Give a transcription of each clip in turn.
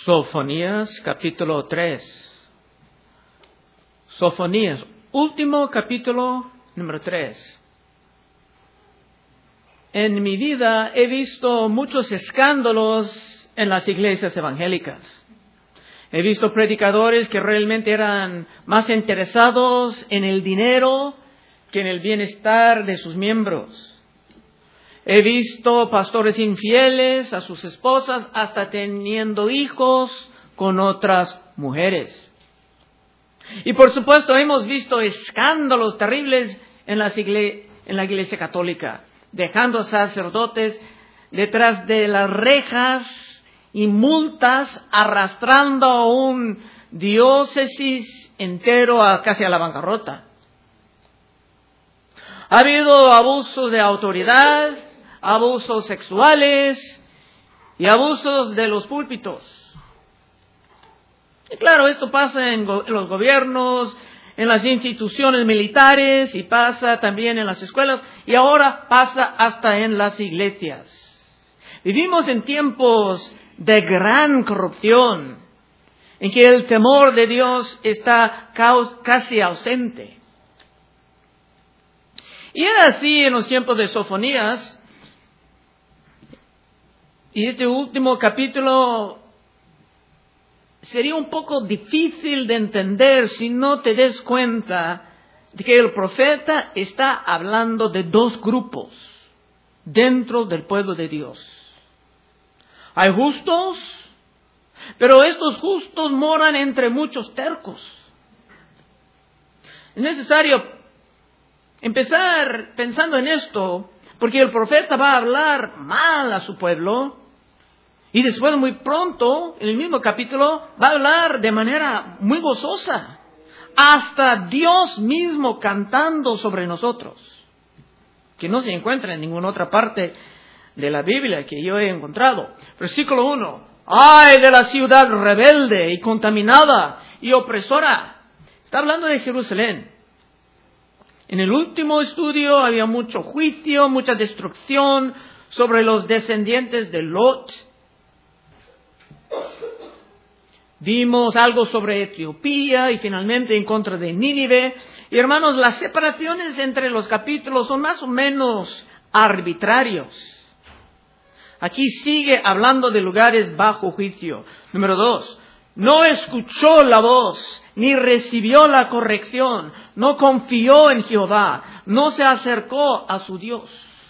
Sofonías capítulo 3. Sofonías, último capítulo número 3. En mi vida he visto muchos escándalos en las iglesias evangélicas. He visto predicadores que realmente eran más interesados en el dinero que en el bienestar de sus miembros. He visto pastores infieles a sus esposas, hasta teniendo hijos con otras mujeres. Y por supuesto hemos visto escándalos terribles en la iglesia católica, dejando sacerdotes detrás de las rejas y multas, arrastrando a un diócesis entero casi a la bancarrota. Ha habido abusos de autoridad, abusos sexuales y abusos de los púlpitos. Y claro, esto pasa en los gobiernos, en las instituciones militares, y pasa también en las escuelas, y ahora pasa hasta en las iglesias. Vivimos en tiempos de gran corrupción, en que el temor de Dios está casi ausente. Y era así en los tiempos de Sofonías. Y este último capítulo sería un poco difícil de entender si no te des cuenta de que el profeta está hablando de dos grupos dentro del pueblo de Dios. Hay justos, pero estos justos moran entre muchos tercos. Es necesario empezar pensando en esto, porque el profeta va a hablar mal a su pueblo, y después muy pronto, en el mismo capítulo, va a hablar de manera muy gozosa, hasta Dios mismo cantando sobre nosotros, que no se encuentra en ninguna otra parte de la Biblia que yo he encontrado. Versículo 1. ¡Ay de la ciudad rebelde y contaminada y opresora! Está hablando de Jerusalén. En el último estudio había mucho juicio, mucha destrucción sobre los descendientes de Lot. Vimos algo sobre Etiopía y finalmente en contra de Nínive. Y hermanos, las separaciones entre los capítulos son más o menos arbitrarios. Aquí sigue hablando de lugares bajo juicio. Número 2. No escuchó la voz, ni recibió la corrección, no confió en Jehová, no se acercó a su Dios.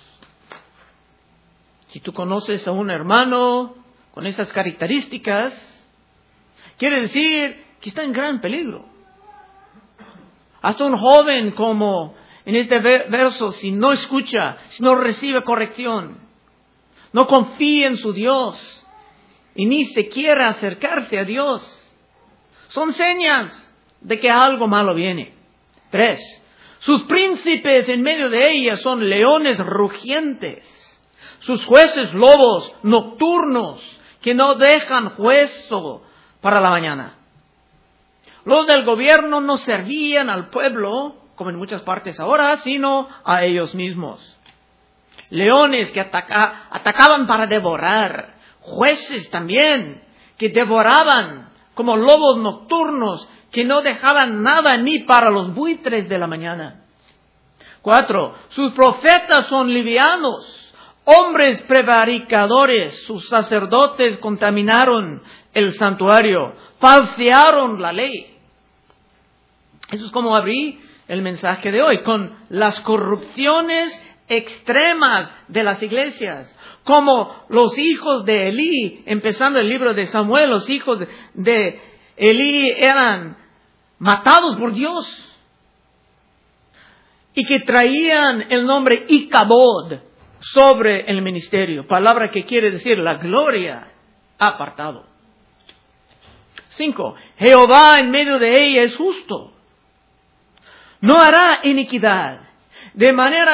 Si tú conoces a un hermano con esas características, quiere decir que está en gran peligro. Hasta un joven como en este verso, si no escucha, si no recibe corrección, no confía en su Dios y ni se quiere acercarse a Dios, son señas de que algo malo viene. 3. Sus príncipes en medio de ella son leones rugientes, sus jueces lobos nocturnos que no dejan hueso para la mañana. Los del gobierno no servían al pueblo, como en muchas partes ahora, sino a ellos mismos. Leones que atacaban para devorar. Jueces también que devoraban, como lobos nocturnos que no dejaban nada ni para los buitres de la mañana. 4. Sus profetas son livianos, hombres prevaricadores. Sus sacerdotes contaminaron el santuario, falsearon la ley. Eso es como abrí el mensaje de hoy, con las corrupciones extremas de las iglesias, como los hijos de Elí, empezando el libro de Samuel. Los hijos de Elí eran matados por Dios y que traían el nombre Icabod sobre el ministerio, palabra que quiere decir la gloria apartado. 5. Jehová en medio de ella es justo, no hará iniquidad, de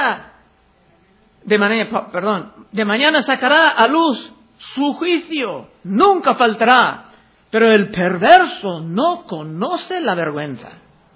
mañana sacará a luz su juicio, nunca faltará, pero el perverso no conoce la vergüenza.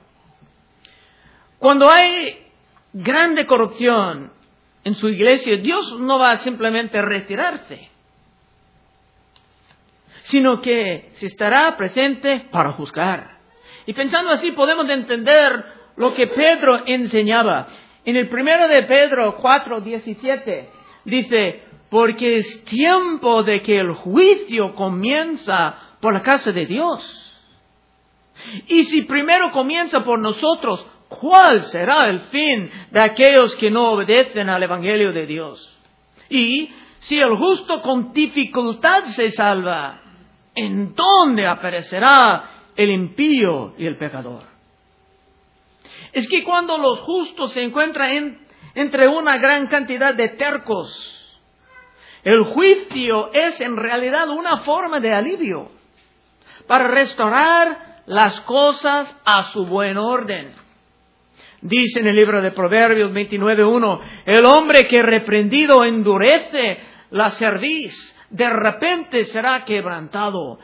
Cuando hay grande corrupción en su iglesia, Dios no va a simplemente retirarse, sino que se estará presente para juzgar. Y pensando así podemos entender lo que Pedro enseñaba. En el primero de Pedro 4:17 dice, porque es tiempo de que el juicio comienza por la casa de Dios. Y si primero comienza por nosotros, ¿cuál será el fin de aquellos que no obedecen al Evangelio de Dios? Y si el justo con dificultad se salva, ¿en dónde aparecerá el impío y el pecador? Es que cuando los justos se encuentran entre una gran cantidad de tercos, el juicio es en realidad una forma de alivio para restaurar las cosas a su buen orden. Dice en el libro de Proverbios 29:1, el hombre que reprendido endurece la cerviz, de repente será quebrantado,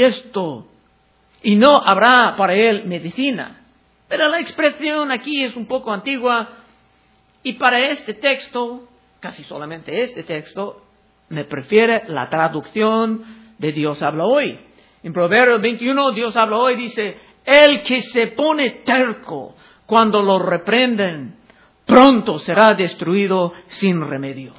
y no habrá para él medicina. Pero la expresión aquí es un poco antigua, y para este texto, casi solamente este texto, me prefiere la traducción de Dios habla hoy. En Proverbios 21, Dios habla hoy, dice, el que se pone terco cuando lo reprenden, pronto será destruido sin remedio.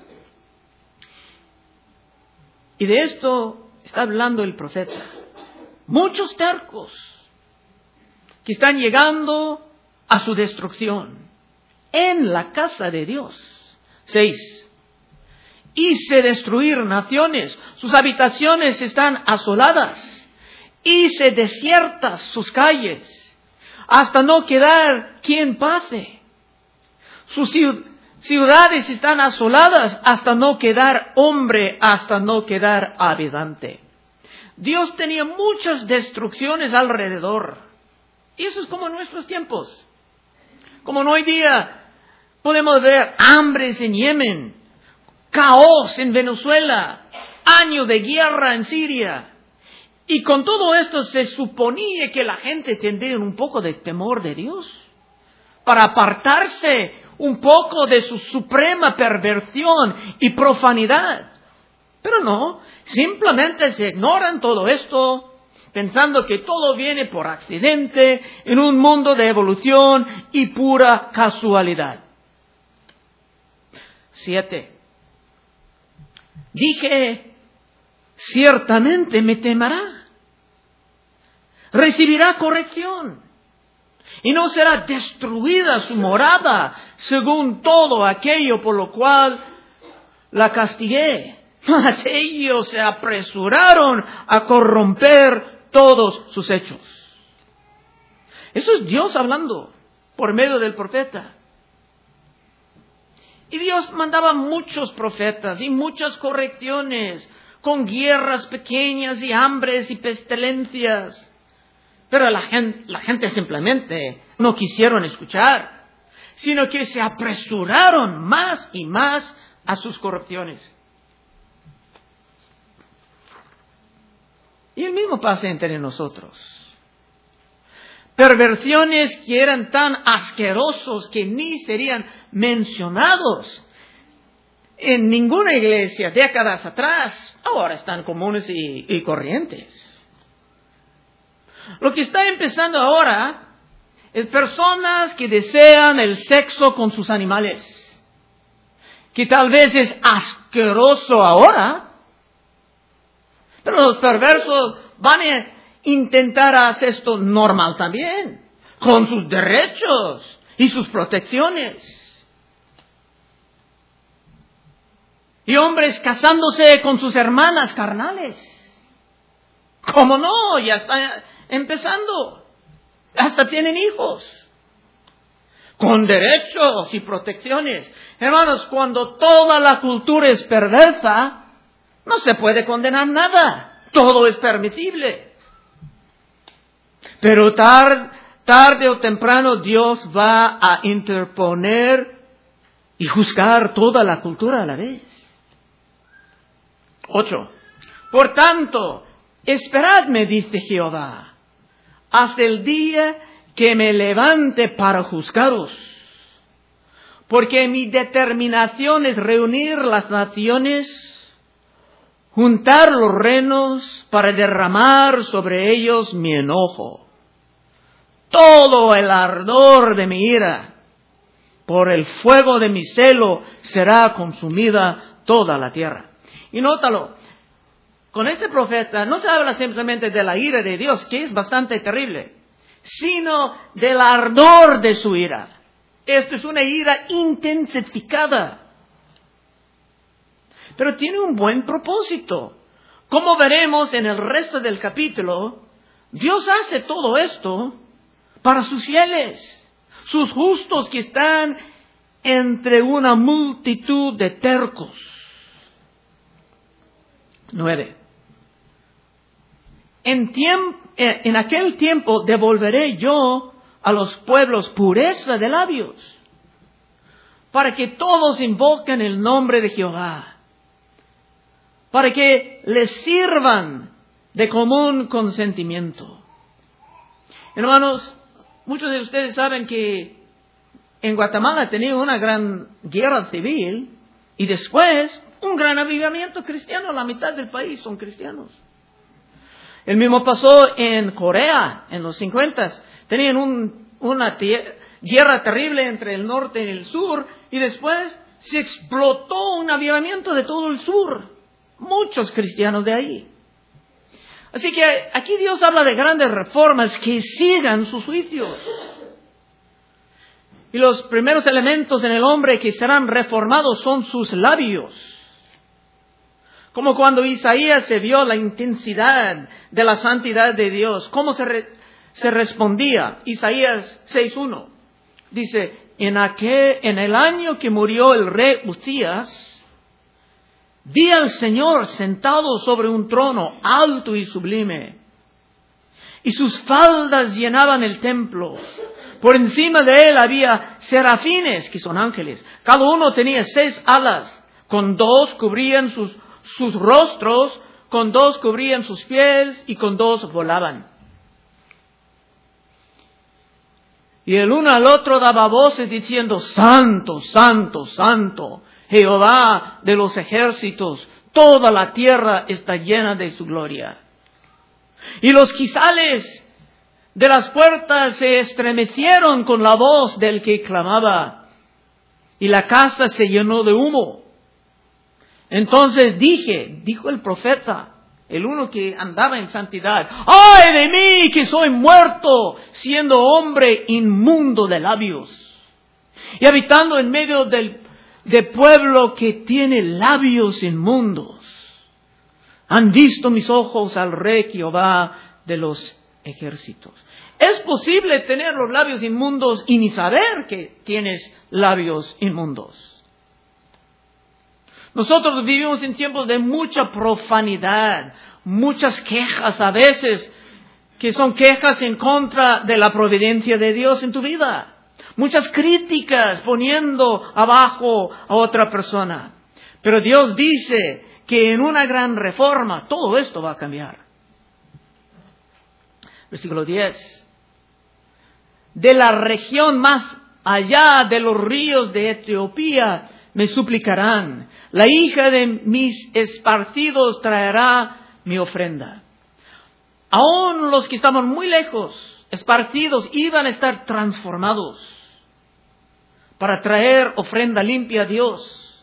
Y de esto está hablando el profeta. Muchos tercos que están llegando a su destrucción en la casa de Dios. 6. Hice destruir naciones, sus habitaciones están asoladas. Hice desiertas sus calles, hasta no quedar quien pase. Sus ciudades están asoladas, hasta no quedar hombre, hasta no quedar habitante. Dios tenía muchas destrucciones alrededor. Y eso es como en nuestros tiempos. Como en hoy día podemos ver hambres en Yemen, caos en Venezuela, año de guerra en Siria. Y con todo esto se suponía que la gente tendría un poco de temor de Dios para apartarse un poco de su suprema perversión y profanidad. Pero no, simplemente se ignoran todo esto, pensando que todo viene por accidente en un mundo de evolución y pura casualidad. 7. Dije, ciertamente me temerá, recibirá corrección, y no será destruida su morada, según todo aquello por lo cual la castigué. Mas ellos se apresuraron a corromper todos sus hechos. Eso es Dios hablando por medio del profeta. Y Dios mandaba muchos profetas y muchas correcciones, con guerras pequeñas y hambres y pestilencias. Pero la gente simplemente no quisieron escuchar, sino que se apresuraron más y más a sus corrupciones. Y el mismo pasa entre nosotros. Perversiones que eran tan asquerosos que ni serían mencionados en ninguna iglesia décadas atrás, ahora están comunes y corrientes. Lo que está empezando ahora es personas que desean el sexo con sus animales, que tal vez es asqueroso ahora, pero los perversos van a intentar hacer esto normal también, con sus derechos y sus protecciones. Y hombres casándose con sus hermanas carnales. ¿Cómo no? Ya está empezando. Hasta tienen hijos. Con derechos y protecciones. Hermanos, cuando toda la cultura es perversa, no se puede condenar nada. Todo es permisible. Pero tarde o temprano Dios va a interponer y juzgar toda la cultura a la vez. 8. Por tanto, esperadme, dice Jehová, hasta el día que me levante para juzgaros. Porque mi determinación es reunir las naciones, juntar los renos para derramar sobre ellos mi enojo. Todo el ardor de mi ira, por el fuego de mi celo, será consumida toda la tierra. Y nótalo, con este profeta no se habla simplemente de la ira de Dios, que es bastante terrible, sino del ardor de su ira. Esto es una ira intensificada. Pero tiene un buen propósito. Como veremos en el resto del capítulo, Dios hace todo esto para sus fieles, sus justos que están entre una multitud de tercos. 9. En aquel tiempo devolveré yo a los pueblos pureza de labios, para que todos invoquen el nombre de Jehová, para que les sirvan de común consentimiento. Hermanos, muchos de ustedes saben que en Guatemala ha tenido una gran guerra civil y después un gran avivamiento cristiano. La mitad del país son cristianos. El mismo pasó en Corea en los 50. Tenían una guerra terrible entre el norte y el sur y después se explotó un avivamiento de todo el sur. Muchos cristianos de ahí. Así que aquí Dios habla de grandes reformas que sigan sus juicios. Y los primeros elementos en el hombre que serán reformados son sus labios. Como cuando Isaías se vio la intensidad de la santidad de Dios. ¿Cómo se respondía? Isaías 6:1. Dice, en el año que murió el rey Uzías, vi al Señor sentado sobre un trono alto y sublime, y sus faldas llenaban el templo. Por encima de él había serafines, que son ángeles. Cada uno tenía 6 alas. Con 2 cubrían sus rostros, con 2 cubrían sus pies, y con 2 volaban. Y el uno al otro daba voces diciendo, Santo, Santo, Santo, Jehová de los ejércitos, toda la tierra está llena de su gloria. Y los quisales de las puertas se estremecieron con la voz del que clamaba, y la casa se llenó de humo. Entonces dijo el profeta, el uno que andaba en santidad, ¡ay de mí que soy muerto, siendo hombre inmundo de labios, y habitando en medio de pueblo que tiene labios inmundos! Han visto mis ojos al Rey Jehová de los ejércitos. Es posible tener los labios inmundos y ni saber que tienes labios inmundos. Nosotros vivimos en tiempos de mucha profanidad, muchas quejas a veces, que son quejas en contra de la providencia de Dios en tu vida. Muchas críticas poniendo abajo a otra persona. Pero Dios dice que en una gran reforma todo esto va a cambiar. Versículo 10. De la región más allá de los ríos de Etiopía me suplicarán. La hija de mis esparcidos traerá mi ofrenda. Aún los que estaban muy lejos, esparcidos, iban a estar transformados para traer ofrenda limpia a Dios.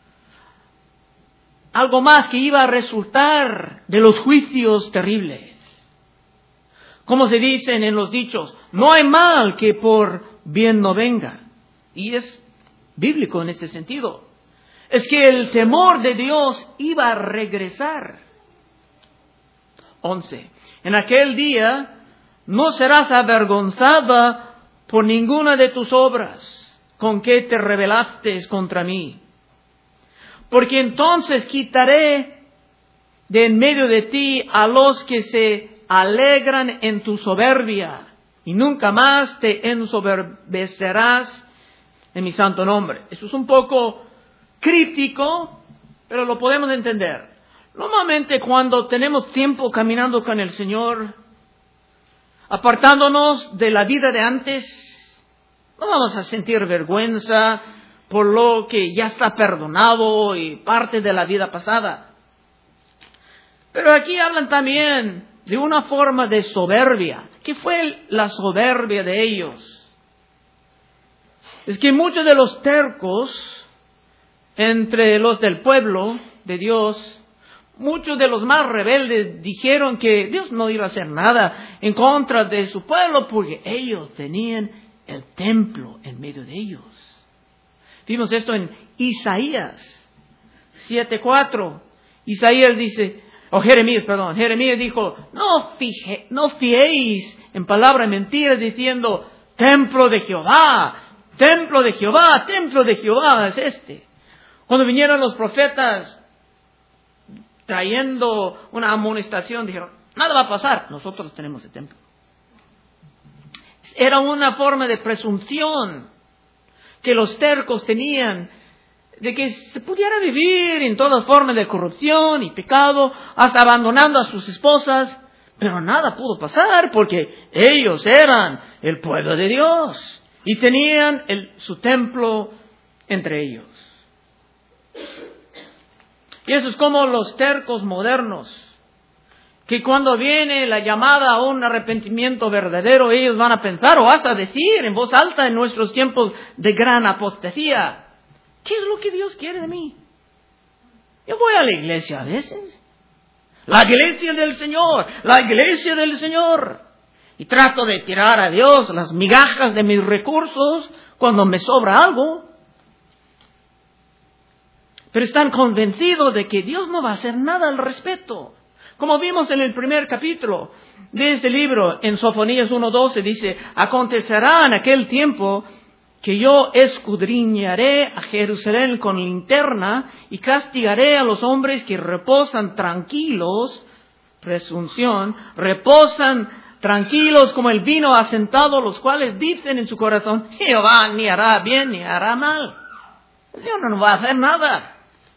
Algo más que iba a resultar de los juicios terribles. Como se dicen en los dichos, no hay mal que por bien no venga. Y es bíblico en este sentido. Es que el temor de Dios iba a regresar. 11. En aquel día no serás avergonzada por ninguna de tus obras con que te rebelaste contra mí. Porque entonces quitaré de en medio de ti a los que se alegran en tu soberbia, y nunca más te ensoberbecerás en mi santo nombre. Esto es un poco crítico, pero lo podemos entender. Normalmente cuando tenemos tiempo caminando con el Señor, apartándonos de la vida de antes, no vamos a sentir vergüenza por lo que ya está perdonado y parte de la vida pasada. Pero aquí hablan también de una forma de soberbia. ¿Qué fue la soberbia de ellos? Es que muchos de los tercos entre los del pueblo de Dios, muchos de los más rebeldes dijeron que Dios no iba a hacer nada en contra de su pueblo porque ellos tenían el templo en medio de ellos. Vimos esto en Isaías 7:4. Isaías dice, Jeremías dijo, no fiéis en palabra mentira diciendo, templo de Jehová, templo de Jehová, templo de Jehová es este. Cuando vinieron los profetas trayendo una amonestación, dijeron, nada va a pasar, nosotros tenemos el templo. Era una forma de presunción que los tercos tenían, de que se pudiera vivir en todas formas de corrupción y pecado, hasta abandonando a sus esposas, pero nada pudo pasar porque ellos eran el pueblo de Dios y tenían su templo entre ellos. Y eso es como los tercos modernos, que cuando viene la llamada a un arrepentimiento verdadero, ellos van a pensar o hasta decir en voz alta en nuestros tiempos de gran apostasía, ¿qué es lo que Dios quiere de mí? Yo voy a la iglesia a veces, la iglesia del Señor, y trato de tirar a Dios las migajas de mis recursos cuando me sobra algo. Pero están convencidos de que Dios no va a hacer nada al respecto. Como vimos en el primer capítulo de este libro, en Sofonías 1:12, dice, acontecerá en aquel tiempo que yo escudriñaré a Jerusalén con linterna y castigaré a los hombres que reposan tranquilos, presunción, reposan tranquilos como el vino asentado, los cuales dicen en su corazón, Jehová ni hará bien ni hará mal. El Señor no va a hacer nada.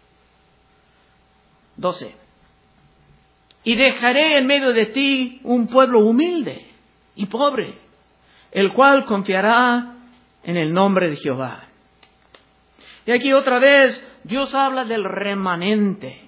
12. Y dejaré en medio de ti un pueblo humilde y pobre, el cual confiará en el nombre de Jehová. Y aquí otra vez Dios habla del remanente.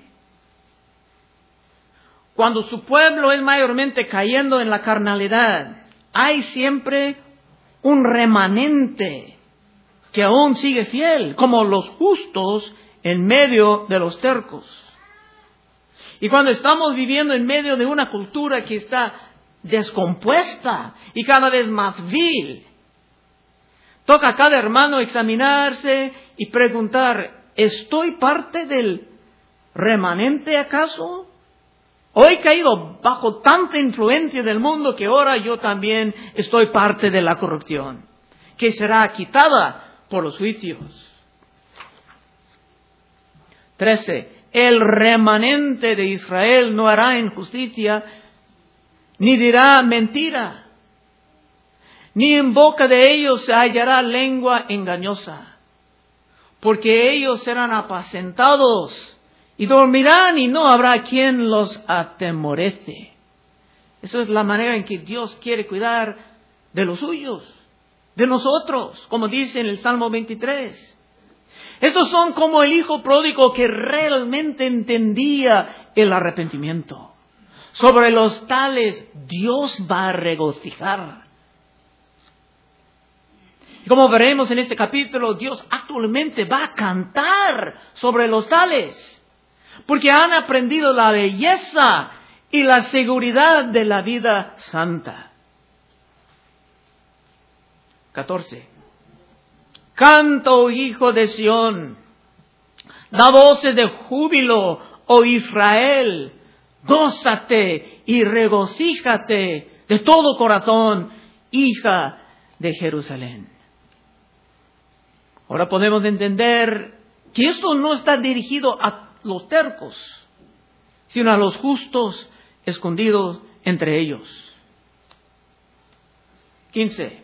Cuando su pueblo es mayormente cayendo en la carnalidad, hay siempre un remanente que aún sigue fiel, como los justos en medio de los tercos. Y cuando estamos viviendo en medio de una cultura que está descompuesta y cada vez más vil, toca a cada hermano examinarse y preguntar, ¿estoy parte del remanente acaso? ¿O he caído bajo tanta influencia del mundo que ahora yo también estoy parte de la corrupción, que será quitada por los juicios? 13. El remanente de Israel no hará injusticia, ni dirá mentira, ni en boca de ellos se hallará lengua engañosa, porque ellos serán apacentados y dormirán y no habrá quien los atemorece. Esa es la manera en que Dios quiere cuidar de los suyos, de nosotros, como dice en el Salmo 23. Estos son como el hijo pródigo que realmente entendía el arrepentimiento. Sobre los tales Dios va a regocijar. Y como veremos en este capítulo, Dios actualmente va a cantar sobre los tales, porque han aprendido la belleza y la seguridad de la vida santa. 14. Canta, oh hijo de Sión, da voces de júbilo, oh Israel, gózate y regocíjate de todo corazón, hija de Jerusalén. Ahora podemos entender que esto no está dirigido a los tercos, sino a los justos escondidos entre ellos. 15.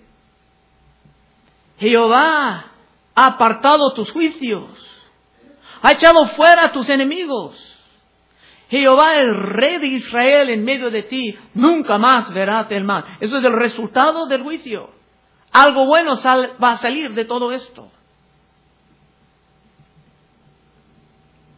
Jehová ha apartado tus juicios, ha echado fuera a tus enemigos. Jehová, el Rey de Israel, en medio de ti, nunca más verás el mal. Eso es el resultado del juicio. Algo bueno va a salir de todo esto.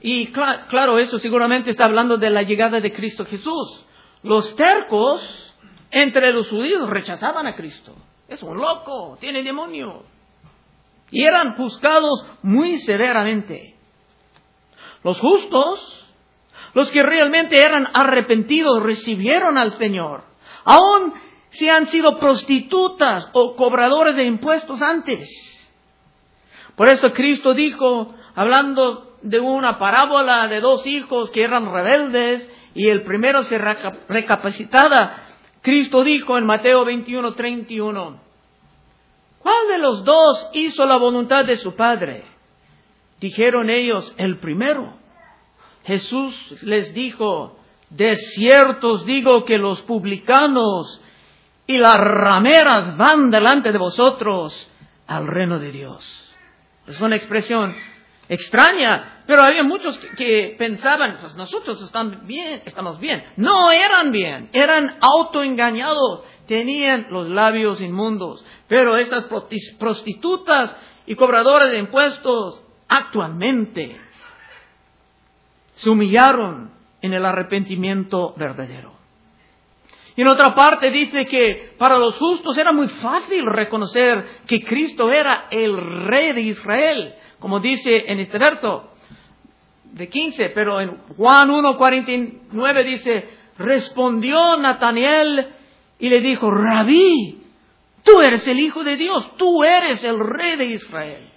Y claro, eso seguramente está hablando de la llegada de Cristo Jesús. Los tercos entre los judíos rechazaban a Cristo. Es un loco, tiene demonio. Y eran juzgados muy severamente. Los justos, los que realmente eran arrepentidos, recibieron al Señor. Aún si han sido prostitutas o cobradores de impuestos antes. Por eso Cristo dijo, hablando de una parábola de dos hijos que eran rebeldes y el primero se recapacitaba, Cristo dijo en Mateo 21:31, ¿cuál de los dos hizo la voluntad de su padre? Dijeron ellos, el primero. Jesús les dijo, de cierto os digo que los publicanos y las rameras van delante de vosotros al reino de Dios. Es una expresión extraña, pero había muchos que pensaban, pues nosotros estamos bien. No eran bien, eran autoengañados, tenían los labios inmundos. Pero estas prostitutas y cobradoras de impuestos actualmente se humillaron en el arrepentimiento verdadero. Y en otra parte dice que para los justos era muy fácil reconocer que Cristo era el Rey de Israel, como dice en este verso de 15, pero en Juan 1:49 dice, respondió Natanael y le dijo, Rabí, tú eres el Hijo de Dios, tú eres el Rey de Israel.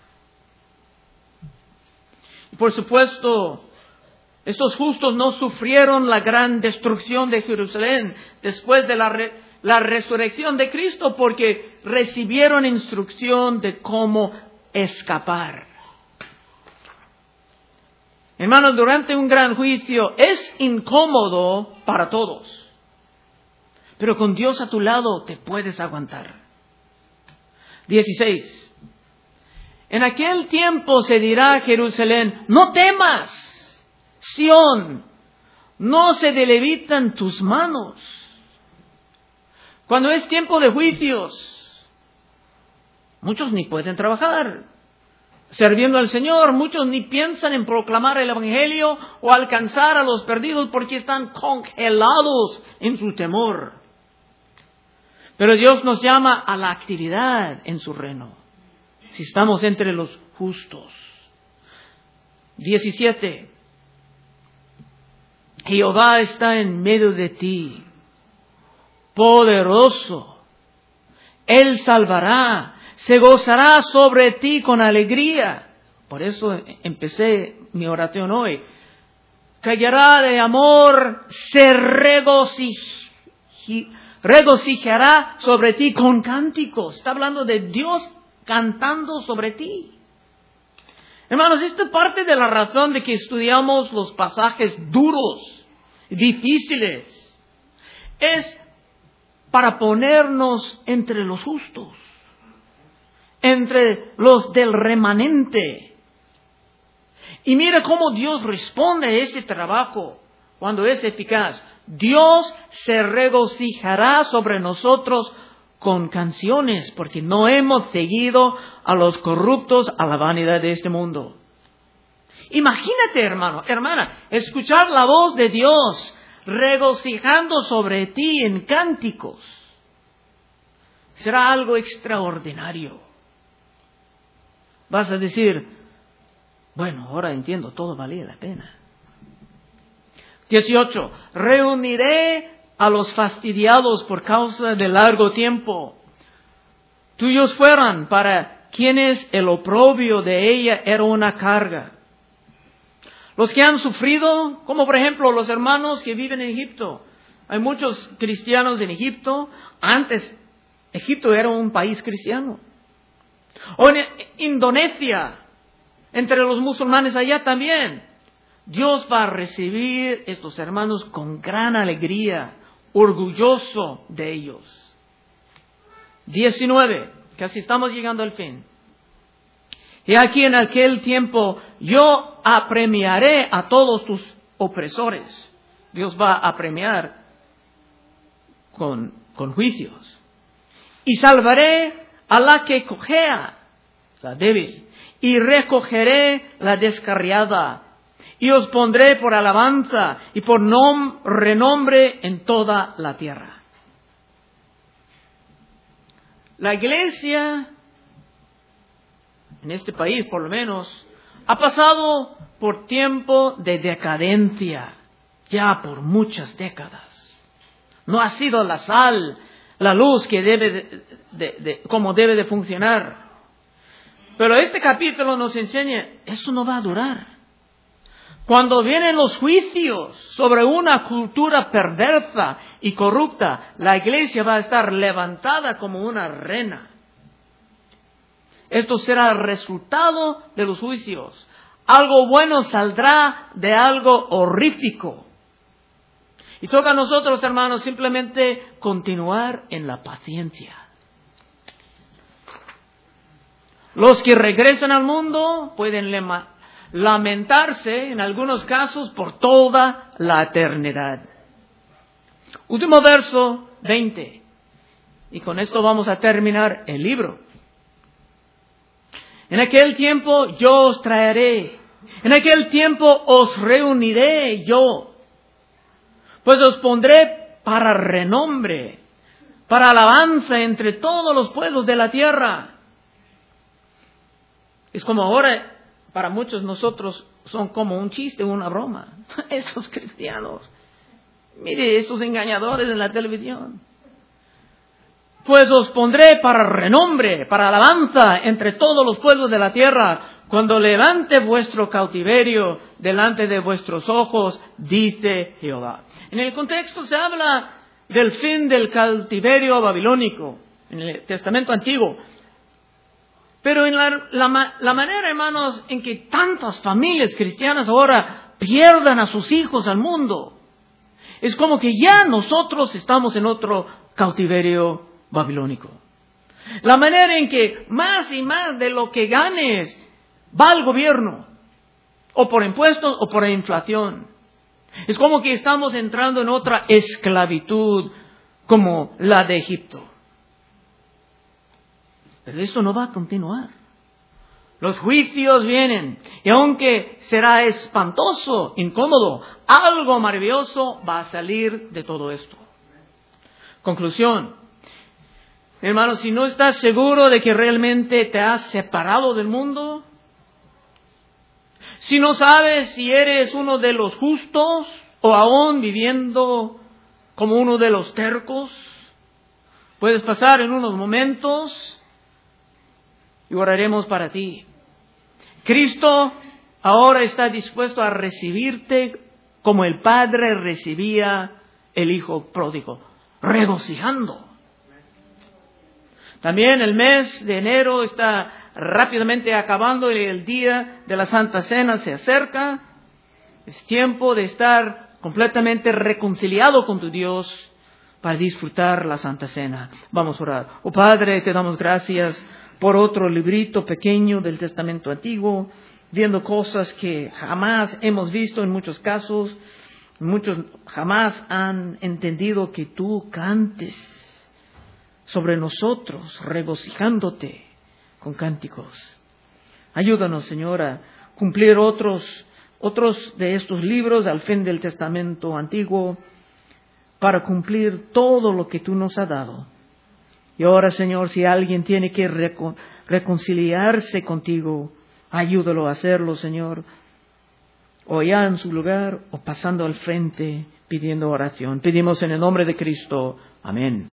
Y por supuesto, estos justos no sufrieron la gran destrucción de Jerusalén después de la resurrección de Cristo porque recibieron instrucción de cómo escapar. Hermanos, durante un gran juicio es incómodo para todos, pero con Dios a tu lado te puedes aguantar. 16. En aquel tiempo se dirá a Jerusalén, no temas, Sión, no se debilitan tus manos. Cuando es tiempo de juicios, muchos ni pueden trabajar sirviendo al Señor, muchos ni piensan en proclamar el Evangelio o alcanzar a los perdidos porque están congelados en su temor. Pero Dios nos llama a la actividad en su reino, si estamos entre los justos. 17. Jehová está en medio de ti, poderoso. Él salvará, se gozará sobre ti con alegría. Por eso empecé mi oración hoy. Callará de amor, se regocijará sobre ti con cánticos. Está hablando de Dios cantando sobre ti. Hermanos, esta es parte de la razón de que estudiamos los pasajes duros, difíciles. Es para ponernos entre los justos, entre los del remanente. Y mira cómo Dios responde a ese trabajo cuando es eficaz. Dios se regocijará sobre nosotros con canciones, porque no hemos seguido a los corruptos a la vanidad de este mundo. Imagínate, hermano, hermana, escuchar la voz de Dios regocijando sobre ti en cánticos. Será algo extraordinario. Vas a decir, bueno, ahora entiendo, todo valía la pena. 18. Reuniré a los fastidiados por causa de largo tiempo. Tuyos fueran para quienes el oprobio de ella era una carga. Los que han sufrido, como por ejemplo los hermanos que viven en Egipto. Hay muchos cristianos en Egipto. Antes, Egipto era un país cristiano. O en Indonesia, entre los musulmanes allá también. Dios va a recibir a estos hermanos con gran alegría, orgulloso de ellos. 19, casi estamos llegando al fin. Y aquí en aquel tiempo yo apremiaré a todos tus opresores. Dios va a premiar con juicios. Y salvaré a la que cojea, la débil, y recogeré la descarriada, y os pondré por alabanza y por renombre en toda la tierra. La iglesia, en este país por lo menos, ha pasado por tiempo de decadencia, ya por muchas décadas. No ha sido la sal, la luz que como debe de funcionar. Pero este capítulo nos enseña, eso no va a durar. Cuando vienen los juicios sobre una cultura perversa y corrupta, la iglesia va a estar levantada como una reina. Esto será el resultado de los juicios. Algo bueno saldrá de algo horrífico. Y toca a nosotros, hermanos, simplemente continuar en la paciencia. Los que regresan al mundo pueden lamentarse, en algunos casos, por toda la eternidad. Último verso 20. Y con esto vamos a terminar el libro. En aquel tiempo yo os traeré. En aquel tiempo os reuniré yo. Pues os pondré para renombre, para alabanza entre todos los pueblos de la tierra. Es como ahora, para muchos nosotros son como un chiste, una broma. Esos cristianos. Mire, estos engañadores en la televisión. Pues os pondré para renombre, para alabanza entre todos los pueblos de la tierra, cuando levante vuestro cautiverio delante de vuestros ojos, dice Jehová. En el contexto se habla del fin del cautiverio babilónico, en el Testamento Antiguo. Pero en la manera, hermanos, en que tantas familias cristianas ahora pierdan a sus hijos al mundo, es como que ya nosotros estamos en otro cautiverio babilónico. La manera en que más y más de lo que ganes va al gobierno, o por impuestos o por inflación. Es como que estamos entrando en otra esclavitud como la de Egipto. Pero eso no va a continuar. Los juicios vienen, y aunque será espantoso, incómodo, algo maravilloso va a salir de todo esto. Conclusión. Hermano, si no estás seguro de que realmente te has separado del mundo, si no sabes si eres uno de los justos o aún viviendo como uno de los tercos, puedes pasar en unos momentos y oraremos para ti. Cristo ahora está dispuesto a recibirte como el Padre recibía el Hijo pródigo, regocijando. También el mes de enero está rápidamente acabando y el día de la Santa Cena se acerca. Es tiempo de estar completamente reconciliado con tu Dios para disfrutar la Santa Cena. Vamos a orar. Oh Padre, te damos gracias por otro librito pequeño del Testamento Antiguo, viendo cosas que jamás hemos visto en muchos casos. Muchos jamás han entendido que tú cantes sobre nosotros, regocijándote con cánticos. Ayúdanos, Señor, a cumplir otros de estos libros al fin del Testamento Antiguo, para cumplir todo lo que tú nos has dado. Y ahora, Señor, si alguien tiene que reconciliarse contigo, ayúdalo a hacerlo, Señor, o ya en su lugar, o pasando al frente, pidiendo oración. Pedimos en el nombre de Cristo. Amén.